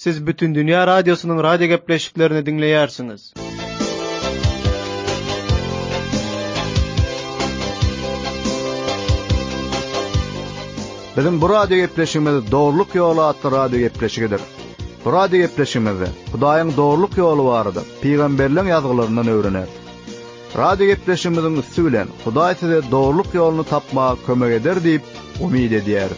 Siz bütün dünya radyosunun radyo gepleşiklerini dinleyersiniz. Bizim bu radyo gepleşigimiz Doğruluk Yolu adlı radyo gepleşigidir. Bu radyo gepleşigimizde Hudaýyň doğruluk ýoly barada peýgamberliň ýazgylaryndan öwrener. Radyo gepleşigimizin üstü bilen Hudaý size doğruluk ýoluny tapmaga kömek eder diýip umyt edýär.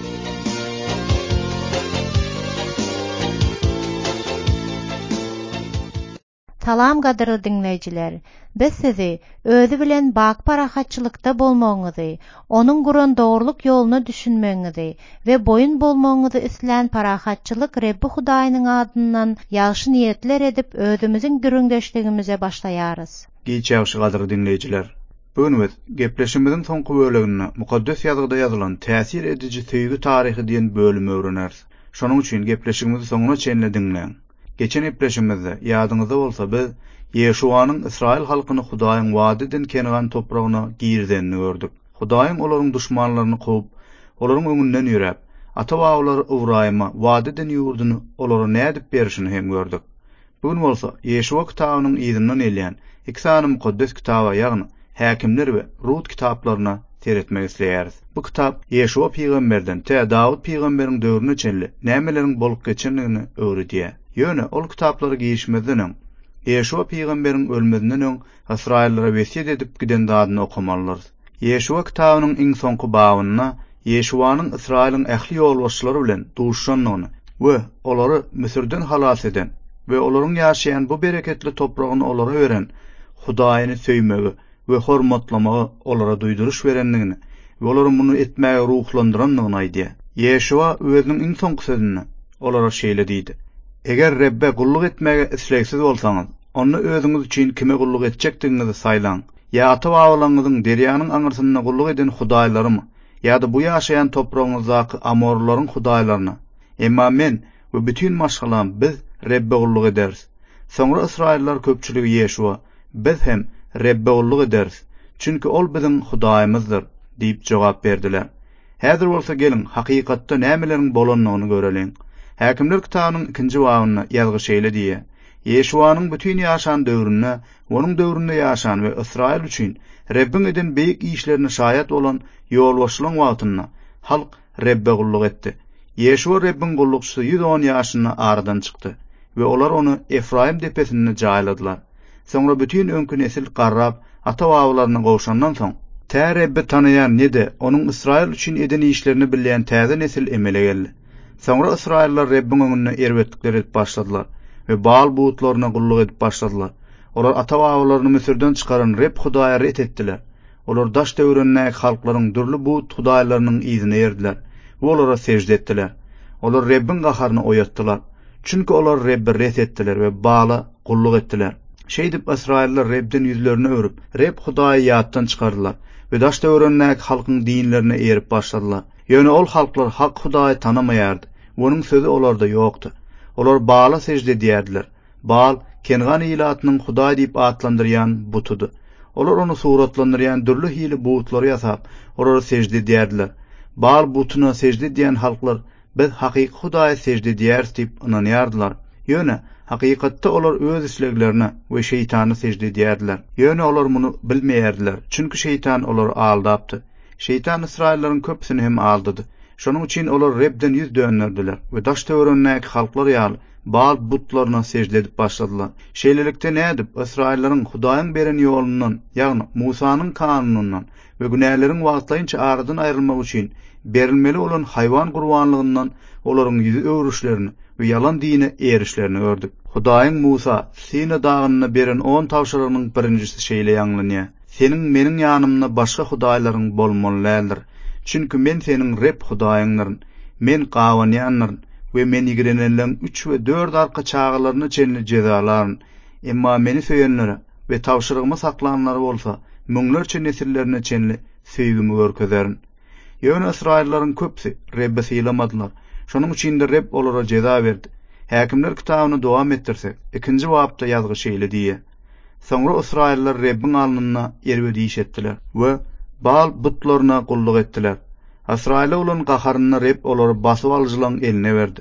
Salam gadyrly dinleýijiler. Biz sizi özü bilen bak parahatçylykda bolmagyňyzy, onuň guran doğruluk ýoluny düşünmeňizi we boyun bolmagyňyzy isleýän parahatçylyk Rebbi Hudaýynyň adyndan ýagşy niýetler edip özümiziň dürüňdeşligimize başlaýarys. Geçýäňşi gadyrly dinleýijiler. Bugün biz gepleşigimiziň soňky böleginde mukaddes ýazgyda ýazylan täsir edici söýgü taryhy diýen bölümi öwrenäris. Şonuň üçin gepleşigimizi soňuna çenle dinleň. Geçen epleşimizde ýadyňyzda bolsa biz Ýeşuanyň Israil halkyny Hudaýyň wada eden Kenan topragyna girdenini gördük. Hudaýyň olaryň duşmanlaryny gowy, olaryň öňünden ýürep, ata-babalary Ibrahima wada eden ýurduny olara nädip berişini hem gördük. Bugün bolsa Ýeşua kitabynyň ýygynyň elýän iki mukaddes kitaba ýagny Häkimler we Rut kitaplaryna teretmek isleýäris. Bu kitap Ýeşua peýgamberden te Dawud peýgamberiň döwrüne çenli nämeleriň bolup geçenligini öwredýär. Ýöne ol kitaplary giýişmezden Ýeşua peýgamberiň ölmedinden öň Israillere wesiýet edip giden dadyny okamalylar. Ýeşua kitabynyň iň soňky babyna Ýeşuanyň Israiliň ähli ýolbaşçylary bilen duşanlygyny we olary Misirden halas eden we olaryň ýaşaýan bu bereketli topragyny olara beren Hudaýyny söýmegi we hormatlamagy olara duýduruş berenligini we olaryň muny etmäge ruhlandyranlygyny aýdýar. Ýeşua özüniň iň soňky sözüni olara şeýle diýdi: Eger Rebbe gulluk etmege isleksiz bolsaňyz, onu özüňiz üçin kime gulluk etjekdiňizi saýlaň. Ya ata-babalaryňyzyň derýanyň aňyrsyna gulluk eden hudaýlarmy, ýa-da bu ýaşaýan topragyňyzdaky amorlaryň hudaýlaryny. Emma men we bütün maşgalam biz Rebbe gulluk ederiz. Soňra Israillar köpçüligi Ýeşua, biz hem Rebbe gulluk ederiz. Çünki ol biziň Hudaýymyzdyr diýip jogap berdiler. Häzir bolsa gelin hakykatda nämeleriň bolanlygyny görelim. Häkimler kitabynyň 2-nji babyna ýazgy şeýle diýär: Ýeşuanyň bütün ýaşan döwründe, onuň döwründe ýaşan we Israil üçin Rebbiň eden beýik işlerini şaýat bolan ýolbaşçylyň wagtyna halk Rebbe gulluk etdi. Ýeşua Rebbiň gullukçysy 110 ýaşyna aradan çykdy we olar onu Efraim depesine jaýladylar. Soňra bütün öňkü nesil garrap ata-babalaryna gowşandan soň tä Rebbi tanaýan nede onuň Israil üçin eden işlerini bilýän täze nesil emele geldi. Soňra Israillar Rebbiň öňünde erwetlikler edip başladylar we Baal buutlaryna gulluk edip başladylar. Olar ata-babalaryny Misirden çykaran Reb Hudaýa ret etdiler. Olar daş döwründe halklaryň dürli buut hudaýlarynyň ýyzyny erdiler we olara sejde etdiler. Olar Rebbiň gaharyny oýatdylar. Çünki olar Rebbi ret etdiler we Baala gulluk etdiler. Şeýdip Israillar Rebden ýüzlerini örüp, Reb Hudaýy ýatdan çykardylar we daş döwründe halkyň dinlerine erip başladylar. Ýöne ol halklar hak Hudaýy tanamaýardy. Onuň sözü olarda ýokdy. Olar Baala sejde edýärdiler. Baal Kenan ilatynyň Hudaý diýip atlandyrýan butudy. Olar onu suratlandyrýan dürli hili buutlary ýasap, olara sejde edýärdiler. Baal butuna sejde edýän halklar biz hakyky Hudaýa sejde edýäris diýip inanýardylar. Ýöne hakykatda olar öz isleglerine we şeytany sejde edýärdiler. Ýöne olar muny bilmeýärdiler. Çünki şeytan olary aldapdy. Şeytan Israillaryň köpsini hem aldydy. Şonuň üçin olar Rebden ýüz döndürdiler we daş töwerendäki halklar ýaly Baal butlaryna sejde edip başladylar. Şeýlelikde nädip Israillaryň Hudaýyň beren ýolundan, ýagny Musanyň kanunundan we günähleriň wagtlaýynça aradan aýrylmak üçin berilmeli olan haýwan gurbanlygyndan olaryň ýüzi öwrüşlerini we ýalan dine erişlerini gördük. Hudaýyň Musa Sina dagyna beren 10 tawşyrynyň birinjisi şeýle ýanglanýar: Seniň meniň ýanymda başga hudaýlaryň bolmalydyr. Çünki men seniň Reb Hudaýyňdyryn, men gawanýanlaryn we men ýigrenenleň 3 we 4 arka çağalaryny çenli jezalaryn. Emma meni söýenlere we tawşyrygymy saklananlary bolsa, müňlerçe nesillerine çenli söýgümi görkezerin. Ýöne Israillaryň köpsi Rebbe syýlamadylar. Şonuň üçin de Reb olara jeza berdi. Häkimler kitabyny dowam etdirsek, 2-nji babda ýazgy şeýle diýär: Soňra Israillar Rebbiň alnyna erwediş etdiler we Baal butlaryna gulluk etdiler. Israila olan gaharyny Reb olary basyp alyjylaryň eline berdi.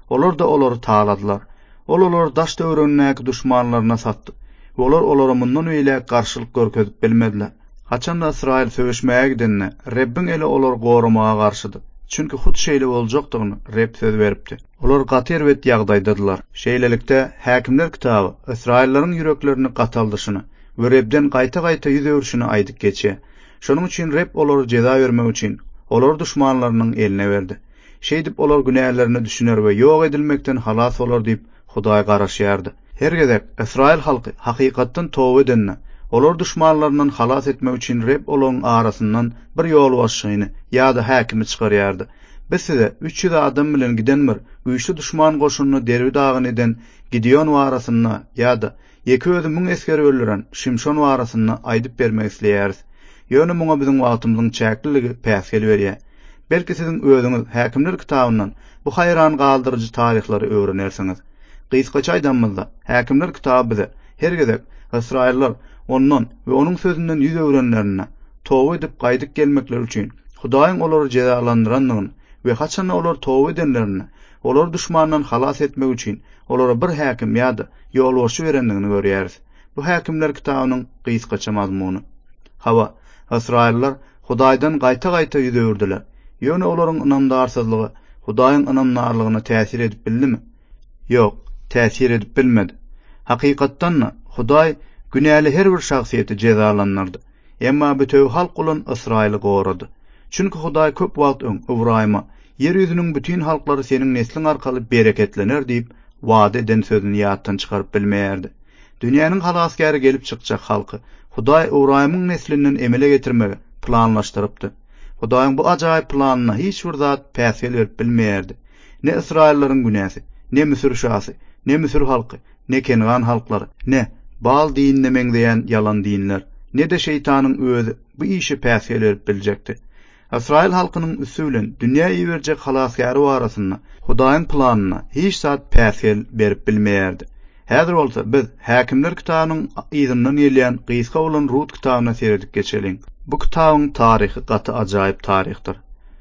Olar da olary taaladylar. Olar daş döwründäki düşmanlaryna satdy. Olar mundan öýle garşylyk görkezip bilmediler. Haçan da Israil söwüşmäge gidenne, Rebbin eli olar gorumaga garşydy. Çünki hut şeýle boljakdygyny Reb söz beripdi. Olar gaty wet ýagdaýdadylar. Şeýlelikde Häkimler kitaby Israillaryň yüreklerini gataldyşyny we Rebden gaýta-gaýta ýüz öwrüşini aýdyp geçýär. Şonuň üçin Reb olary jeza bermek üçin olar düşmanlarynyň eline berdi. Şeý dip olar günählerini düşüner we ýok edilmekden halas bolar diýip Hudaýa garaşýardy. Hergedek Israil halky hakykatdan towba edenne, olar düşmanlarynyň halas etmek üçin Reb olaryň arasyndan bir ýol başyny ýa-da häkimi çykarýardy. Biz size 300 adam bilen giden bir güýçli düşman goşunyny derbi dağyn eden Gideon warasyna ýa-da 200.000 eskeri öldüren Şimşon warasyna aýdyp bermek isleýäris. Ýöne muňa biziň wagtymyzyň çäkliligi päs gelip berýär. Belki siziň özüňiz Häkimler kitabynyň bu haýran galdyrjy taryhlary öwrenersiňiz. Gysgaça aýdamyzda Häkimler kitaby bize hergedek Israillar ondan we onuň sözünden ýüz öwrenlerine towba edip gaýdyp gelmekleri üçin Hudaýyň olary jezalandyrandygyny we haçan olar towba edenlerini olar düşmandan halas etmek üçin olara bir häkim ýa-da ýolbaşy berendigini görýäris. Bu Häkimler kitabynyň gysgaça mazmuny. Hawa Israillar Hudaýdan gaýta-gaýta ýüz öwrdiler. Ýöne olaryň inamdarsyzlygy Hudaýyň inamdarlygyna täsir edip bildimi? Ýok, täsir edip bilmedi. Hakykatdan Hudaý günäli her bir şahsiýeti jezalanyrdy. Emma bütün halk ulan Israili gorady. Çünki Hudaý köp wagt Ibrahima yer ýüzüniň bütün halklary seniň neslin arkaly bereketlener diýip wada eden sözüni ýatdan çykaryp bilmeýärdi. Dünýäniň halasgäri gelip çykjak halky Hudaý Ibrahimyň neslinden emele getirmegi planlaşdyrypdy. Hudaýyň bu ajaýyp planyna hiç bir zat päsel berip bilmeýärdi. Ne Israillaryň günäsi, ne Misir şahsy, ne Misir halky, ne Kenan halklary, ne Baal dinine meňzeýän yalan dinler, ne de şeytanyň özü bu işi päsel berip biljekdi. Israil halkynyň üsülen dünýä ýeberjek halasgary warasyna Hudaýyň planyna hiç zat päsel berip bilmeýärdi. Häzir bolsa biz Häkimler kitabynyň ýyzyndan gelýän Gysga bolan Rut kitabyna seredip geçelim. Bu kitabyň taryhy gaty ajaýyp taryhdyr.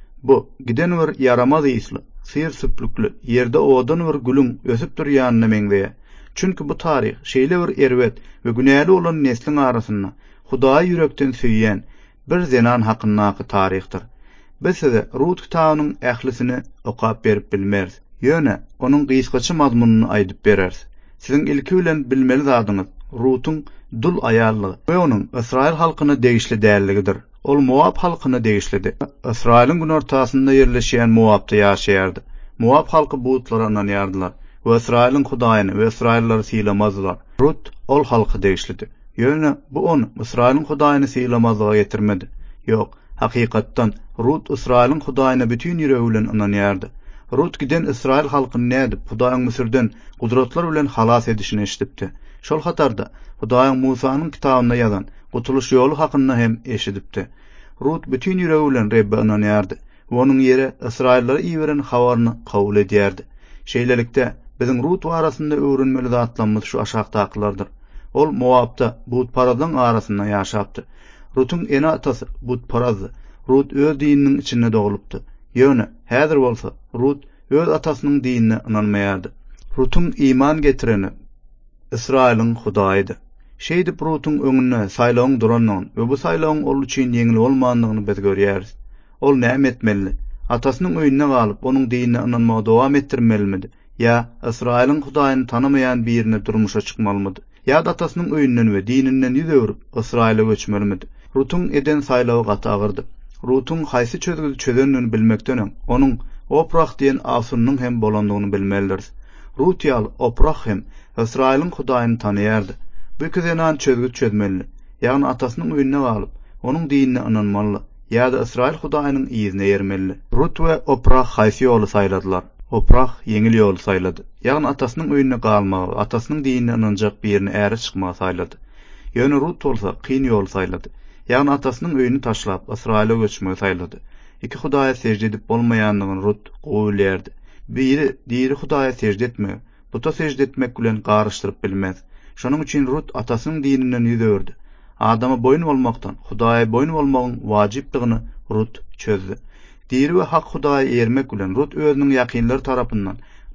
Bu giden bir yaramaz isli, syr süplükli, ýerde odan bir gülüň ösüp durýanyna meňzeýär. Çünki bu taryh şeýle bir erwet we günäli olan neslin arasynda Hudaý yürekden süýýän bir zenan hakynaky taryhdyr. Biz size Rut kitabynyň ählisini okap berip bilmeriz. Ýöne onuň gysgaça mazmunyny aýdyp bereriz. Siziň ilki bilen bilmeli zadyňyz Rut'un dul ayarlığı ve onun Israil halkına değişli dälligidir. Ol Moab halkına değişlidi. Israil'in gün ortasında yerleşen Moab'da yaşayardı. Moab halkı buğutlarından yardılar. Ve Israil'in Hudaýyny ve Israilları siýlamazdylar. Rut ol halkı değişlidi. Ýöne bu onu Israil'in Hudaýyny siýlamazlyga getirmedi. Yok, hakykatdan Rut Israil'in Hudaýyna bütün ýüregi bilen inanýardy. Rut giden Israil halkyny nädip Hudaýyň Misirden gudratlar bilen halas edişini eşitipdi. Şol hatarda Hudaýyň Musanyň kitabyna ýazan gutuluş ýolu hakynda hem eşidipdi. Rut bütün ýüregi bilen Rebbe inanýardy. Onuň ýere Israillary iýeren habaryny kabul edýärdi. Şeýlelikde biziň Rut arasynda öwrenmeli zatlarymyz şu aşagdakylardyr. Ol Moab'da butparazyň arasynda ýaşapdy. Rut'un ene atasy butparazy. Rut öz dininiň içinde dogulupdy. Ýöne häzir bolsa Rut öz atasynyň dinine inanmaýardy. Rut'un iman getireni Israil'in Hudaýydy. Şeýdip Rut'un öňünde saýlawyň duranyň we bu saýlawyň ol üçin ýeňil bolmandygyny biz görýäris. Ol näme etmeli? Atasynyň öýünde galyp onuň dinine inanmagy dowam etdirmelimidi? Ya Israil'in Hudaýyny tanamayan birine durmuşa çykmalymydy? Ya da atasynyň öýünden we dininden ýüz öwrüp Israil'e göçmelimidi? Rut'un eden saýlawy gaty agyrdy. Rut'un haýsy çözgüdi çözenini bilmekden onuň Oprah diýen asynyň hem bolandygyny bilmelidir. Rut ýaly Oprah hem Israil'in Hudaýyny tanýardy. Bu közenan çözgüdi çözmeli. Ýagny atasynyň öýüne galyp onuň dinine inanmaly. Ya da Israil Hudaýynyň ýyzyna ýermeli. Rut we Oprah haýsy ýoly saýladylar. Oprah ýeňil ýoly saýlady. Ýagny atasynyň öýüne galmagy, atasynyň dinine inanjak birini äri çykmagy saýlady. Ýöne Rut bolsa kyn ýoly saýlady. Ýagny atasynyň öýüni taşlap Israil'e göçmegi saýlady. Iki Hudaýa secde edip bolmaýanlygyny Rut gowy bilýärdi. Diýeri Hudaýa secde etmegi, buta secde etmek bilen garyşdyryp bilmez. Şonuň üçin Rut atasynyň dininden ýüz öwrdi. Adama boyun bolmaktan Hudaýa boyun bolmagyň wajypdygyny Rut çözdü. Diýeri we hak Hudaýa ermek bilen Rut özüniň ýakynlary tarapyndan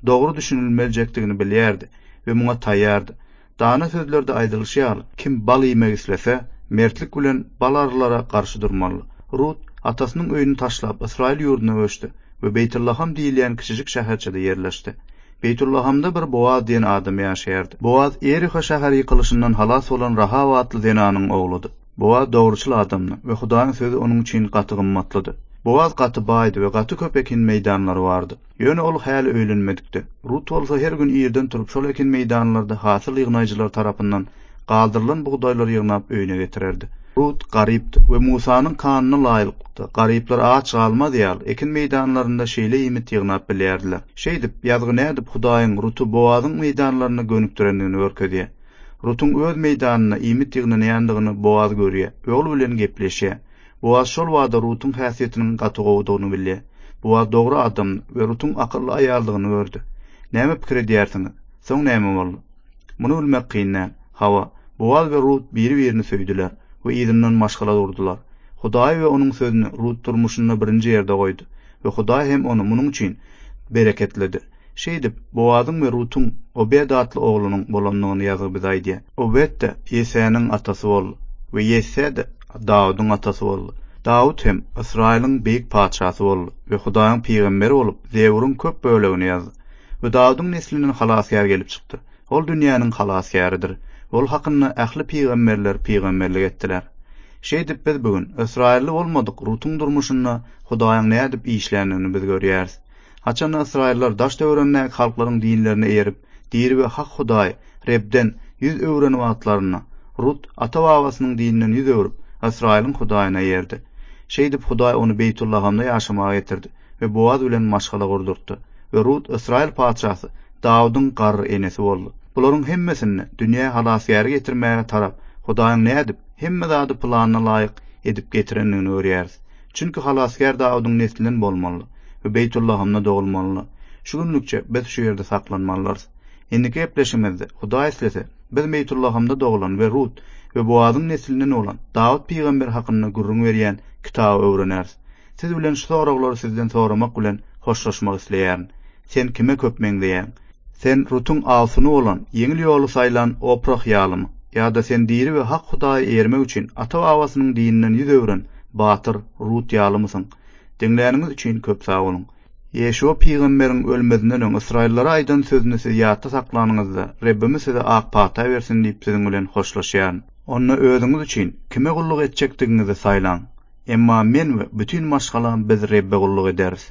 dogry düşünilmejekdigini bilýärdi we muňa taýýardy. Dana sözlerde aýdylýar, kim bal ýemek islese, mertlik bilen bal arılara garşy durmaly. Rut atasynyň öýüni taşlap Israil ýurduna göçdi we Beytullaham diýilýän kiçijik şäherçede ýerleşdi. Beytullahamda bir Boaz diýen adam ýaşaýardy. Boaz Eriha şäheri ýykylşyndan halas bolan Rahab atly zenanyň ogludy. Boaz dogruçyl adamdy we Hudaýyň sözi onuň üçin gaty gymmatlydy. Boaz gaty baýdy we gaty köp ekin meýdanlary bardy. Ýöne ol häli öýlenmedikdi. Rut bolsa her gün ýerden turup şol ekin meýdanlarda hasyl ýygnaýjylar tarapyndan galdyrylan buğdaýlar ýygnap öýüne getirerdi. Rut garypdy we Musanyň kanyna laýykdy. Garyplar ağaç galmady ýaly ekin meýdanlarynda şeýle ýemit ýygnap bilýärdiler. Şeýdip ýazgy nädip Hudaýyň Rutu Boazyň meýdanlaryna gönükdirendigini görkezýär. Rutun öz meýdanyna ýemit ýygnanýandygyny Boaz görýär we ol bilen gepleşýär. Boaz şol wada Rutun häsiýetiniň gaty gowudygyny bilýär. Boaz dogry adam we Rutun akylly aýaldygyny gördü. Näme pikir edýärsiňiz? Soň näme boldy? Muny bilmek kynna. Hawa Boaz we Rut biri-birini söýdiler we ýerinden maşgala durdular. Hudaý we onuň sözüni Rut durmuşyna birinji ýerde goýdy we Hudaý hem onu munyň üçin bereketledi. Şeýdip Boazyň we Rutun Obed atly oglunyň bolanlygyny ýazyp bizaýdy. Obed de Ýesäniň atasy boldy we Ýese de Dawudyň atasy boldy. Dawud hem Israýlyň beýik padşasy boldy we Hudaýyň peýgamberi bolup Zeburun köp bölegini ýazdy. We Dawudyň neslinden halasýar gelip çykdy. Ol dünýäniň halasýarydyr. Ol hakynda ähli peýgamberler peýgamberlik etdiler. Şeýdip biz bugün Israýilli bolmadyk Rutuň durmuşyna Hudaýyň nädip işländigini biz görýäris. Haçan Israýillar daş döwrenäk halklaryň dinlerine erip, diri we hak Hudaý Rebden ýüz öwrenip atlaryna, Rut ata-babasynyň dininden ýüz öwrüp Israýlyň Hudaýyna ýerdi. Şeýdip Hudaý onu Beytullahamda ýaşamaga getirdi we Boaz bilen maşgala gurdurtdy we Rut Israýil padşasy Dawudyň garry enesi boldy. Bularyň hemmesini dünýä halasýary getirmäge tarap Hudaýyň nädip hemme zady planyna laýyk edip getirendigini görýäris. Çünki halasýar Dawudyň neslinden bolmaly we Beytullahamda dogulmaly. Şu günlükçe biz şu ýerde saklanmalylar. Endiki gepleşimizde Hudaý islese biz Beytullahamda dogulan we Rut we Boazyň neslinden olan Dawud peýgamber hakynda gurrun berýän kitaby öwrenäris. Siz bilen şu soraglary sizden soramak bilen hoşlaşmak isleýärin. Sen kime köp meňdeýän? Sen Rutun ağsyny olan yeňil ýoly saýlan Oprah ýalymy? Ya da sen diri we hak Hudaýy ermek üçin ata-babasynyň dininden ýüz öwren batyr Rut ýalymysyň? Dinleýäniniz üçin köp sag bolun. Ýeşua peýgamberiň ölmedinden öň Israýillara aýdan sözüni siz ýatda saklanyňyzda Rebbimiz size ak pata bersin diýip siziň bilen hoşlaşýar. Onu özüňiz üçin kime gulluk etjekdigiňizi saýlan. Emma men we bütün maşgalam biz Rebbe gulluk ederiz.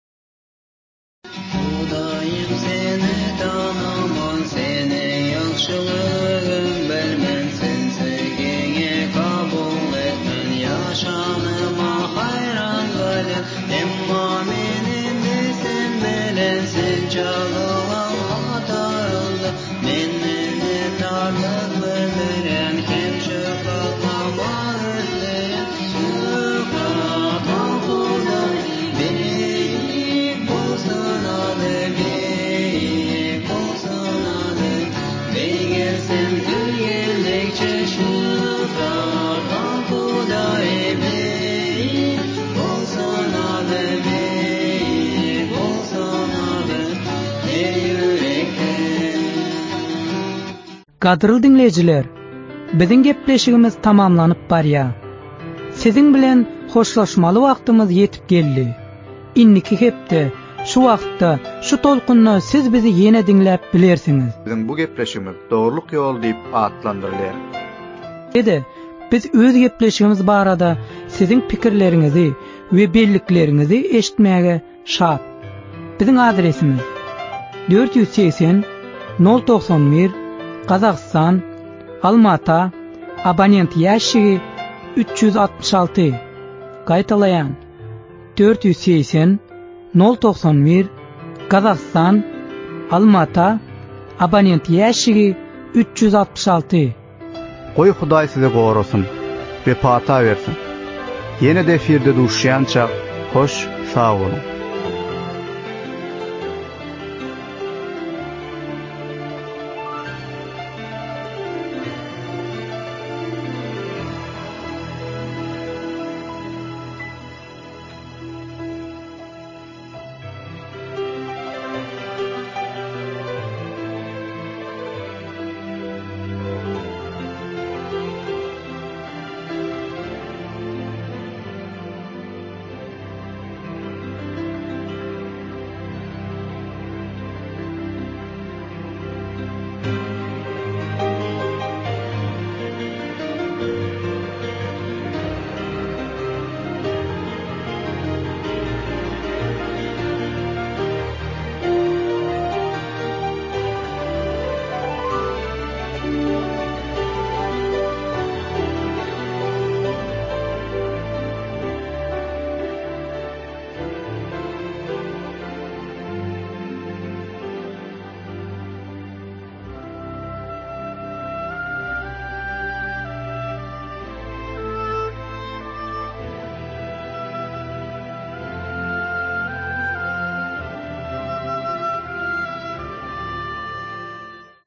Gadryl dinleyijiler, biziň gepleşigimiz tamamlanyp barýar. Siziň bilen hoşlaşmaly wagtymyz ýetip geldi. Inniki hepde, şu wagtda, şu tolkunna siz bizi ýene dinläp bilersiňiz. Biziň bu gepleşigimiz dogrulyk ýol diýip atlandyrylýar. Ede, biz öz gepleşigimiz barada siziň pikirleriňizi we belliklerinizi eşitmäge şat. Biziň adresimiz 480 091 Kazakistan, Almata, abonent ýaşygy 366. Gaýtalaýan 480 091 Kazakistan, Almata, abonent ýaşygy 366. Goý Hudaý size gorasun we pata bersin. Ýene de efirde duşýança hoş sag bolun.